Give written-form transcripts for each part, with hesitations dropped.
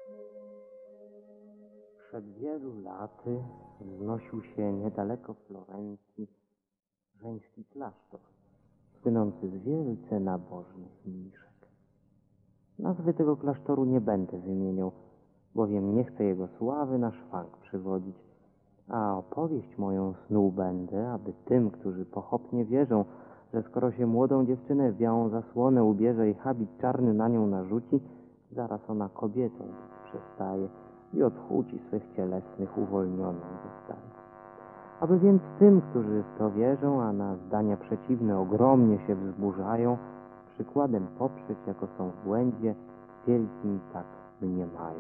Przed wielu laty wznosił się niedaleko Florencji żeński klasztor, słynący z wielce nabożnych mniszek. Nazwy tego klasztoru nie będę wymieniał, bowiem nie chcę jego sławy na szwank przywodzić, a opowieść moją snuł będę, aby tym, którzy pochopnie wierzą, że skoro się młodą dziewczynę w białą zasłonę ubierze i habit czarny na nią narzuci, zaraz ona kobietą przestaje i od chłuci swych cielesnych uwolnioną zostaje. Aby więc tym, którzy w to wierzą, a na zdania przeciwne ogromnie się wzburzają, przykładem poprzeć, jako są w błędzie, wielkim tak mniemają.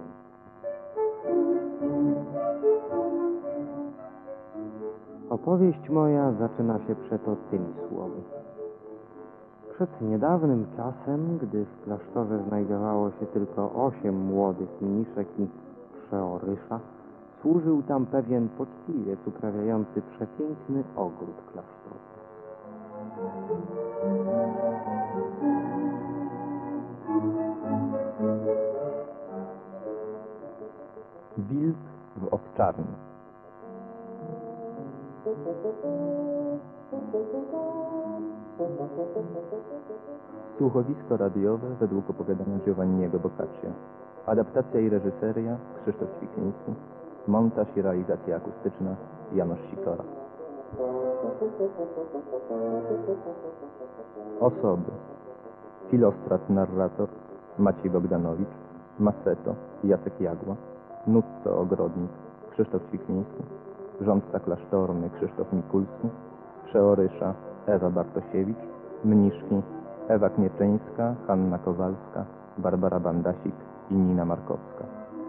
Opowieść moja zaczyna się przeto tymi słowy. Przed niedawnym czasem, gdy w klasztorze znajdowało się tylko 8 młodych mniszek i przeorysza, służył tam pewien poczciwiec uprawiający przepiękny ogród klasztorny. Wilk w owczarni. Słuchowisko radiowe według opowiadania Giovanniego Boccaccio. Adaptacja i reżyseria Krzysztof Ćwikliński. Montaż i realizacja akustyczna Janusz Sikora. Osoby: Filostrat narrator Maciej Bogdanowicz, Maceto Jacek Jagła, Nutto ogrodnik Krzysztof Ćwikliński, rządca klasztorny Krzysztof Mikulski, przeorysza Ewa Bartosiewicz, mniszki Ewa Knieczyńska, Hanna Kowalska, Barbara Bandasik i Nina Markowska.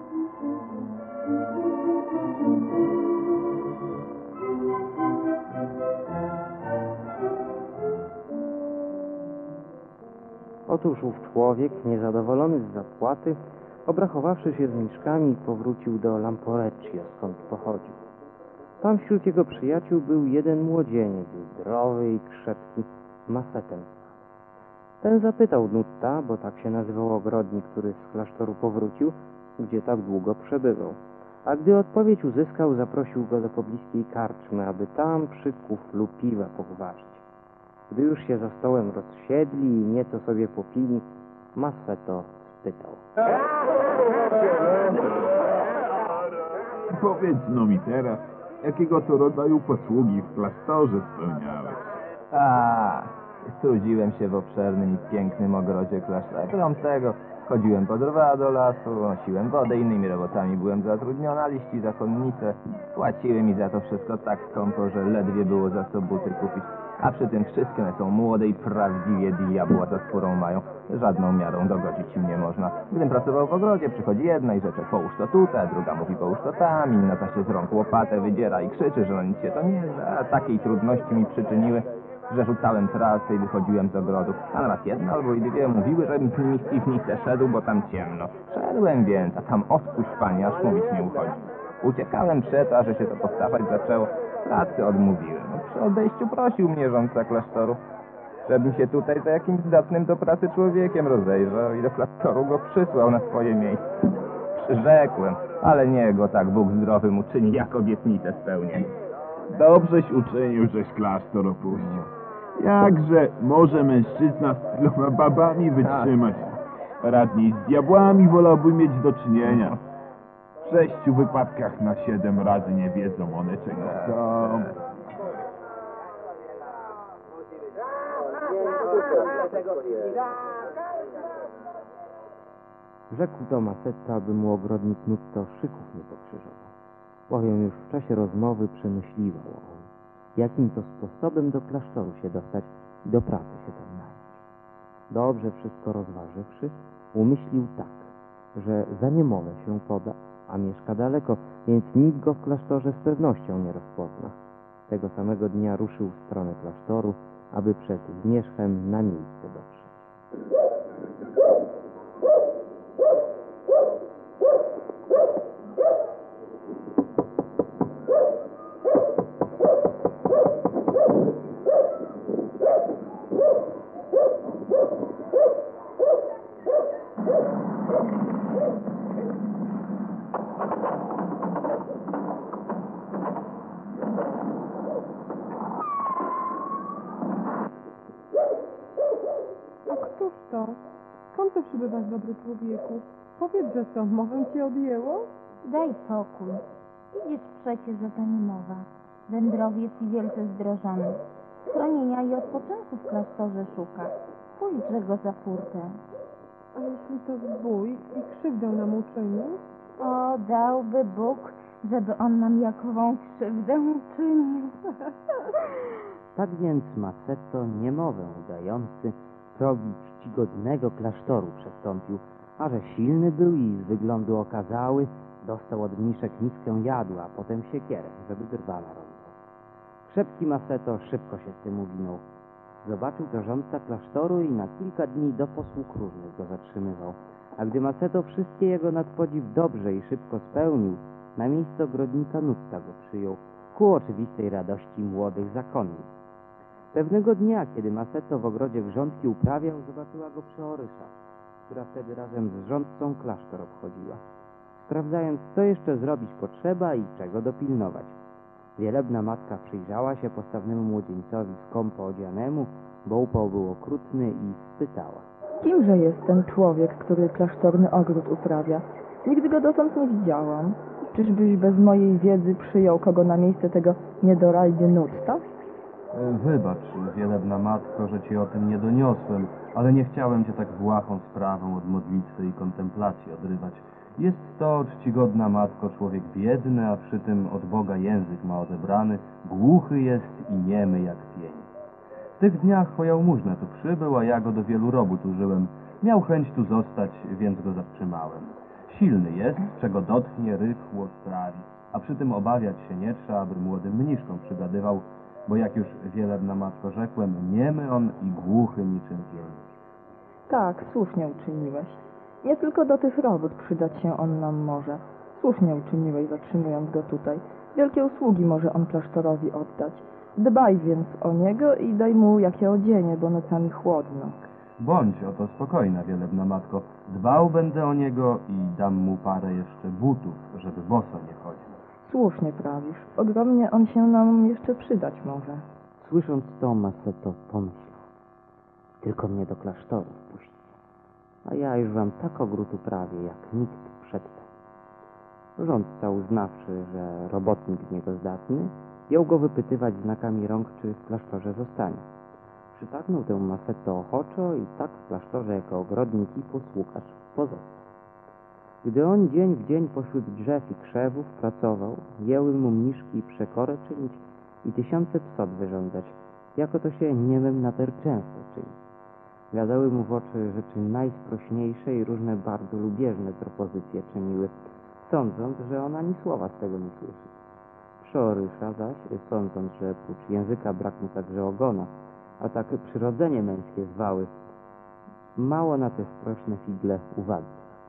Otóż ów człowiek, niezadowolony z zapłaty, obrachowawszy się z mniszkami, powrócił do Lamporeccio, skąd pochodził. Tam wśród jego przyjaciół był jeden młodzieniec, zdrowy i krzepki, Macetem. Ten zapytał Nutta, bo tak się nazywał ogrodnik, który z klasztoru powrócił, gdzie tak długo przebywał. A gdy odpowiedź uzyskał, zaprosił go do pobliskiej karczmy, aby tam przy kuflu piwa pogwarzyć. Gdy już się za stołem rozsiedli i nieco sobie popili, Maceto spytał. Powiedz no mi teraz, jakiego to rodzaju posługi w klasztorze spełniałeś? Trudziłem się w obszernym i pięknym ogrodzie klasztora. Krom tego chodziłem po drwa do lasu, nosiłem wodę, innymi robotami byłem zatrudniony, a liści zakonnice płaciły mi za to wszystko tak skąpo, że ledwie było za co buty kupić. A przy tym wszystkie one są młode i prawdziwie diabła za skórą mają. Żadną miarą dogodzić im nie można. Gdym pracował w ogrodzie, przychodzi jedna i rzecze połóż to tutaj, druga mówi połóż to tam, inna ta się z rąk łopatę wydziera i krzyczy, że no nic się to nie da. Takiej trudności mi przyczyniły, że rzucałem pracę i wychodziłem z ogrodu. A nawet jedna albo i dwie mówiły, żebym z nimi w piwnicę szedł, bo tam ciemno. Szedłem więc, a tam odpuść panie, aż mówić nie uchodzi. Uciekałem przeto, a że się to powtarzać zaczęło. Pracy odmówiłem. Przy odejściu prosił mnie rządca klasztoru, żebym się tutaj za jakimś zdatnym do pracy człowiekiem rozejrzał i do klasztoru go przysłał na swoje miejsce. Przyrzekłem, ale nie go tak Bóg zdrowym uczyni, jak obietnicę spełnię. Dobrześ uczynił, żeś klasztor opuścił. Jakże może mężczyzna z tyloma babami wytrzymać? Radniej z diabłami wolałby mieć do czynienia. W 6 wypadkach na 7 razy nie wiedzą one czego chcą. Rzekł do Macetta, aby mu ogrodnik Nutto szyków nie pokrzyżował, bowiem już w czasie rozmowy przemyśliwał on, jakim to sposobem do klasztoru się dostać i do pracy się tam nająć. Dobrze wszystko rozważywszy, umyślił tak, że za niemowę się poda, a mieszka daleko, więc nikt go w klasztorze z pewnością nie rozpozna. Tego samego dnia ruszył w stronę klasztoru, aby przed zmierzchem na miejsce dotrzeć. przebywasz, dobry człowieku? Powiedz, że co, mowę ci odjęło? Daj spokój. Widzisz przecież, że to nie mowa. Wędrowiec i wielce zdrożony. Schronienia i odpoczynku w klasztorze szuka. Pójdźże go za furtę. A jeśli to zbój i krzywdę nam uczynił? O, dałby Bóg, żeby on nam jakową krzywdę uczynił. Tak więc Maceto, niemowę udający, progi czcigodnego klasztoru przestąpił, a że silny był i z wyglądu okazały, dostał od mniszek miskę jadu, a potem siekierę, żeby drwala robił. Szepki Maceto szybko się z tym uwinął. Zobaczył to rządca klasztoru i na kilka dni do posług różnych go zatrzymywał. A gdy Maceto wszystkie jego nadpodziw dobrze i szybko spełnił, na miejsce ogrodnika Nutta go przyjął, ku oczywistej radości młodych zakonnic. Pewnego dnia, kiedy Maceto w ogrodzie grządki uprawiał, zobaczyła go przeorysza, która wtedy razem z rządcą klasztor obchodziła, sprawdzając, co jeszcze zrobić potrzeba i czego dopilnować. Wielebna matka przyjrzała się postawnemu młodzieńcowi skąpo odzianemu, bo upał był okrutny, i spytała. Kimże jest ten człowiek, który klasztorny ogród uprawia? Nigdy go dotąd nie widziałam. Czyżbyś bez mojej wiedzy przyjął kogo na miejsce tego niedorajdy Nutta? Wybacz, wielebna matko, że ci o tym nie doniosłem, ale nie chciałem cię tak błahą sprawą od modlitwy i kontemplacji odrywać. Jest to, czcigodna matko, człowiek biedny, a przy tym od Boga język ma odebrany, głuchy jest i niemy jak pień. W tych dniach po jałmużnę tu przybył, a ja go do wielu robót użyłem. Miał chęć tu zostać, więc go zatrzymałem. Silny jest, czego dotknie, rychło sprawi, a przy tym obawiać się nie trzeba, aby młodym mniszkom przygadywał, bo jak już wielebna matko rzekłem, niemy on i głuchy niczym pień. Tak, słusznie uczyniłeś. Nie tylko do tych robót przydać się on nam może. Słusznie uczyniłeś, zatrzymując go tutaj. Wielkie usługi może on klasztorowi oddać. Dbaj więc o niego i daj mu jakie odzienie, bo nocami chłodno. Bądź oto spokojna, wielebna matko. Dbał będę o niego i dam mu parę jeszcze butów, żeby boso nie chodził. Słusznie prawisz. Ogromnie on się nam jeszcze przydać może. Słysząc to, Maceto pomyślał. Tylko mnie do klasztoru wpuśćcie, a ja już wam tak ogród uprawię, jak nikt przedtem. Rządca, uznawszy, że robotnik z niego zdatny, jął go wypytywać znakami rąk, czy w klasztorze zostanie. Przytaknął temu Maceto ochoczo i tak w klasztorze jako ogrodnik i posługacz pozostał. Gdy on dzień w dzień pośród drzew i krzewów pracował, jęły mu mniszki przekorę czynić i tysiące psot wyrządzać, jako to się niemym nader często czyni. Gadały mu w oczy rzeczy najsprośniejsze i różne bardzo lubieżne propozycje czyniły, sądząc, że on ani słowa z tego nie słyszy. Przeorysza zaś, sądząc, że prócz języka brak mu także ogona, a tak przyrodzenie męskie zwały, mało na te sprośne figle uwagi.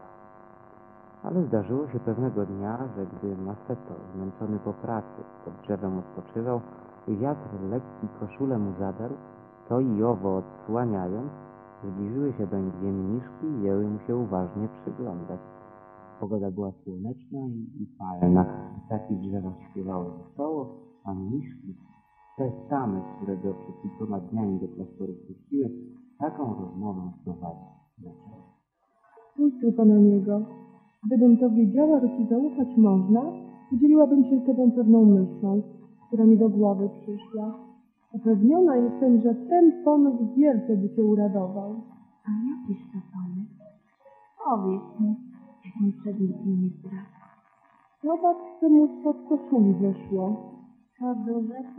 Ale zdarzyło się pewnego dnia, że gdy Maceto, zmęczony po pracy, pod drzewem odpoczywał i wiatr lekki koszulę mu zadarł, to i owo odsłaniając, zbliżyły się doń dwie mniszki i jęły mu się uważnie przyglądać. Pogoda była słoneczna i palna, ptaki w drzewach śpiewały wesoło, a mniszki, te same, które go przed kilkoma dniami do klasztoru wpuściły, taką rozmowę prowadzić zaczęły. Spójrz tylko na niego. Gdybym to wiedziała, że ci zaufać można, podzieliłabym się z tobą pewną myślą, która mi do głowy przyszła. Upewniona jestem, że ten pomysł wielce by cię uradował. A jakiż to pomysł? Powiedz mi, jak mi przedmiot nie zdradza. Zobacz, co mu spod koszuli wyszło. To duże to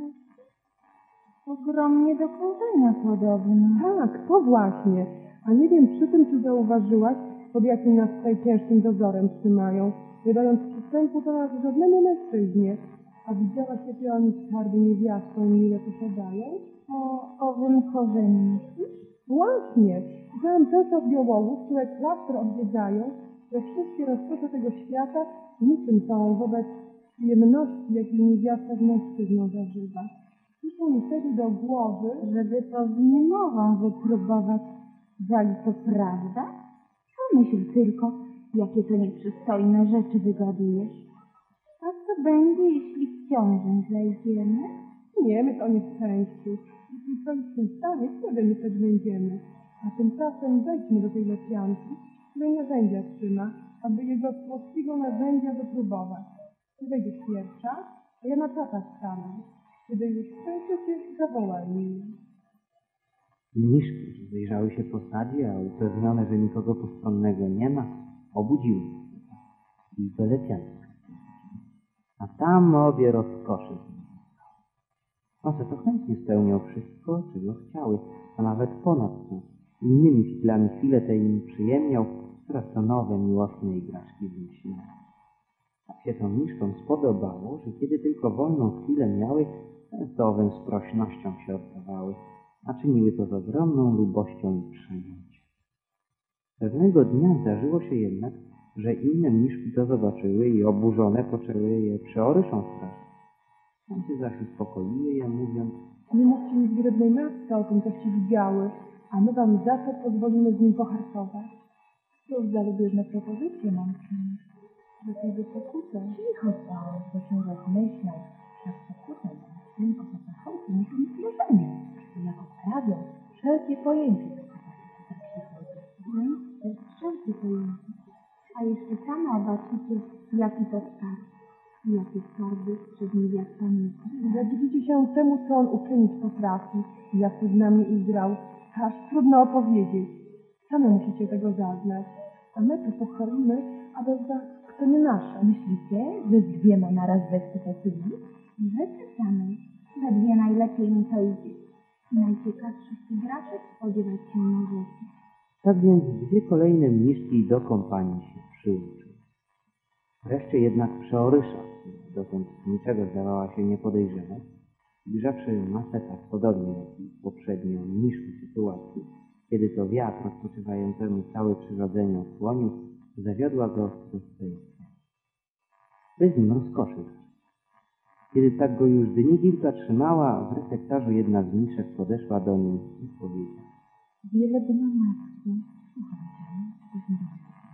ogromnie do korzenia podobne. Tak, to właśnie. A nie wiem przy tym, czy zauważyłaś, pod jakim nas tutaj ciężkim dozorem trzymają, nie dając przystępu do nas żadnemu mężczyźnie. A widziałaś, jakie oni skarby niewiastą mile posiadają? O owym korzeniu myślisz? Właśnie. Słyszałam często od białogów, które klasztor odwiedzają, że wszystkie rozkosze tego świata niczym są wobec przyjemności, jakiej niewiasta z mężczyzną zażywa. Przyszło mi wtedy do głowy, Żeby to z niemową wypróbować, zali to prawda? Pomyśl tylko, jakie to nieprzystojne rzeczy wygadujesz. A co będzie, jeśli w ciążę zajdziemy? nie, my to nie w szczęściu. Jeśli coś się stanie, wtedy my też będziemy. A A tymczasem wejdźmy do tej lepianki, której narzędzia trzyma, aby jego słodkiego narzędzia wypróbować. Ty wejdziesz pierwsza, a ja na czatach stanę. Kiedy już skończycie, zawołaj mnie. Mniszki rozejrzały się po sadzie, a upewnione, że nikogo postronnego nie ma, obudziły się i do lepianki. A tam obie rozkoszy. One to chętnie spełnią wszystko, czego chciały, a nawet ponad to. Innymi chwilami chwilę te im przyjemniał, coraz to nowe, miłosne igraszki wymyśliły. Tak się to mniszkom spodobało, że kiedy tylko wolną chwilę miały, często owym sprośnością się oddawały, a czyniły to z ogromną lubością i przejęciem. Pewnego dnia zdarzyło się jednak, że inne mniszki to zobaczyły i oburzone poczęły je przeoryszą straszyć. Tamte zaś uspokoiły je, mówiąc: Nie mówcie mi zgrabnej matce o tym, coście widziały, a my wam za to pozwolimy z nim pohartować. Cóż za lubieżne propozycje mam czynić. Do tej wysokute. Cicho bałeś, bo się rozmyślał, że pokutę tylko po zachodzie muszą mieć wrażenie, że jak odprawią wszelkie pojęcie do kobiety za przychodzi. Bez wszelkie pojęcie. A jeszcze sama zobaczycie, jaki to skarb. I jakie skarby przed niewiastami. Zadziwicie się temu, co on uczynić potrafi, jak z nami igrał. Aż trudno opowiedzieć. Same musicie tego zaznać. A my to pochwalimy, a bez was to nie nasze. Myślicie, że z dwiema naraz weźcie tacy dni? Rzeczy samej. We dwie najlepiej mi to idzie. Najciekawszych igraszek spodziewać się możecie. Tak więc dwie kolejne mniszki do kompanii się przyłączyły. Wreszcie jednak przeorysza, która dotąd z niczego zdawała się nie podejrzewać, ujrzawszy masę tak podobnie jak i poprzednio mniszki sytuacji, kiedy to wiatr odpoczywającemu całe przyrodzenie osłonił, zawiodła go do swej celi. Bez nim rozkoszy. Kiedy tak go już dni kilka trzymała, w refektarzu jedna z mniszek podeszła do niej i powiedziała: Wielebna matko, słuchajcie, coś mi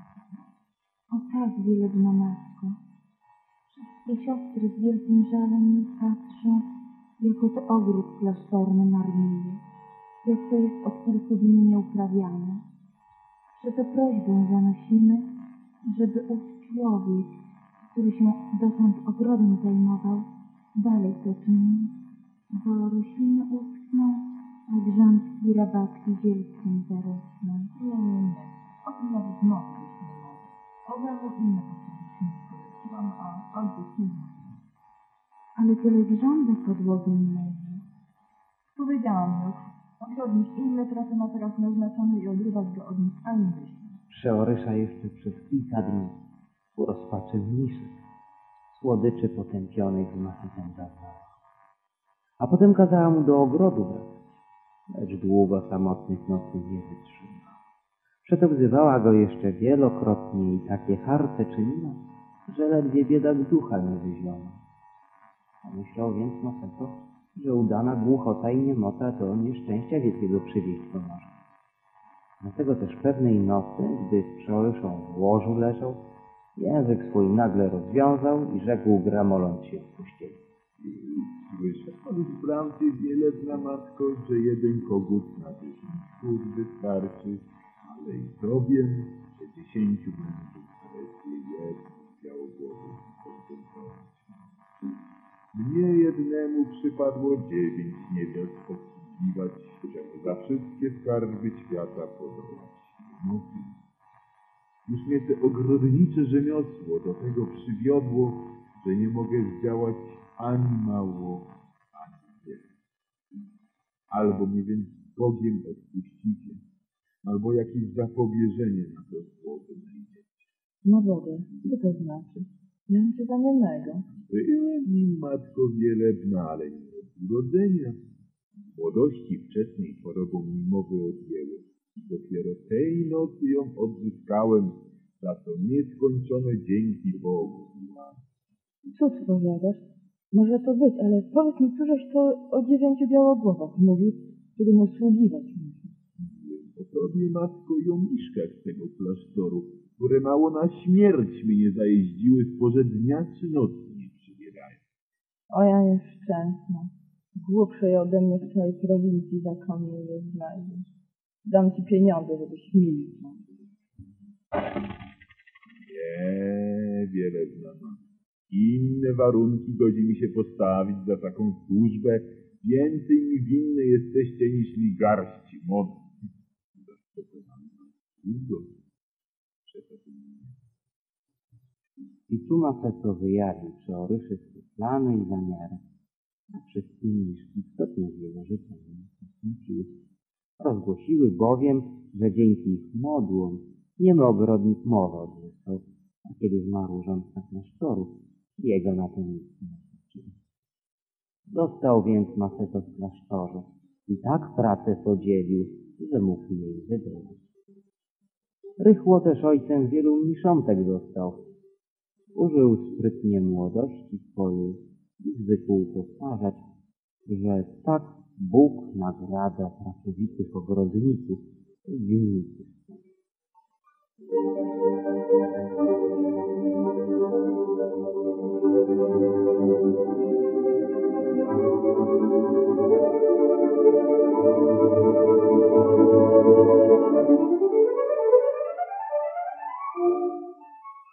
o tak, wielebna matko. Wszystkie siostry z wielkim żalem na patrzą, jako to ogród klasztorny marnieje, jak to jest od kilku dni nieuprawiane. Przeto prośbę zanosimy, żeby ów człowiek, który się dotąd ogrodem zajmował, dalej to czynił, bo rośliny uschną, a grządki, rabatki zielskim zarosną. Nie, o tym nawet znowu już nie mogę. Owemu inne potrzeby poleciłam, a odbyt nie mogę. Ale tyle grządek podłogiem leży. Powiedziałam już, ogrodnik inny trafy ma teraz naznaczony i odrywać go od nich ani myśli. Przeorysza jeszcze przez kilka dni ku rozpaczy mniszek, słodyczy potępionych w masytem zawarł. A potem kazała mu do ogrodu wracać, lecz długo samotnych nocy nie wytrzymał. Przeto wzywała go jeszcze wielokrotnie i takie harce czyniła, że ledwie biedak ducha nie wyzionął. Pomyślał więc Maseto, że udana głuchota i niemota to nieszczęścia wielkiego przywieść pomoże. Dlatego też pewnej nocy, gdy z przeoryszą w łożu leżał, język swój nagle rozwiązał i rzekł, gramoląc się w pościeli: Słyszałem wprawdzie, wielebna matko, że jeden kogut na 10 kur wystarczy, ale i to wiem, że 10 mężów zaledwie jedno białogłowy kontentować. Mnie jednemu przypadło 9 niewiast obsługiwać, czemu za wszystkie skarby świata podołać nie mogli. Już mnie te ogrodnicze rzemiosło do tego przywiodło, że nie mogę zdziałać ani mało, ani wiele. Albo mnie więc Bogiem odpuścicie, albo jakieś zapobieżenie na to słowo znajdziecie. No Boże, co to znaczy? Miałem cię za niemego. Byłem nim, matko wielebna, ale nie od urodzenia. W młodości wczesnej chorobą mi mowy odjęły. Dopiero tej nocy ją odzyskałem, za to nieskończone dzięki Bogu. Cóż powiadasz? Może to być, ale powiedz mi, cóżeś to o 9 białogłowach mówił, którym usługiwać muszę. O tobie, matko, i o miszkach z tego klasztoru, które mało na śmierć mnie zajeździły, sporze dnia czy nocy nie przybierają. O ja nieszczęsna. Głupszej ode mnie w całej prowincji zakonnej nie znajdziesz. Dam ci pieniądze, żebyś milczał. Wiele znam. Inne warunki godzi mi się postawić za taką służbę. Więcej mi winny jesteście niż mi garści mocy. I tu Maceto wyjawił przeoryszy swe plany i zamiary. A wszystkie mniszki istotnie wiele życzenia postąpiły. Rozgłosiły bowiem, że dzięki ich modłom niemy ogrodnik mowę odzyskał, a kiedy zmarł rządca klasztoru, jego na to nic nie wystarczyło. Został więc Maceto w klasztorze i tak pracę podzielił, że mógł jej wydobyć. Rychło też ojcem wielu mniszątek został. Użył sprytnie młodości swojej i zwykł powtarzać, że tak Bóg nagradza pracowitych ogrodników z winnicy.